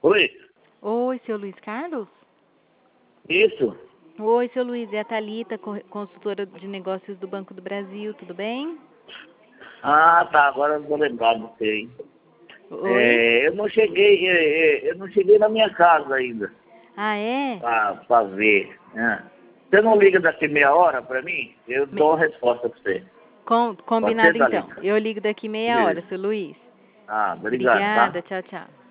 Oi? Oi, seu Luiz Carlos? Isso? Oi, seu Luiz, é a Thalita, consultora de negócios do Banco do Brasil, tudo bem? Ah, tá, agora eu vou lembrar de você, hein? Oi? Eu não cheguei na minha casa ainda, Ah, é? pra ver. Né? Você não liga daqui meia hora pra mim? Eu dou a resposta pra você. Pode ser, Combinado então. Thalita? Eu ligo daqui meia hora, Isso. seu Luiz. Ah, obrigado, Obrigada, tá? tchau, tchau.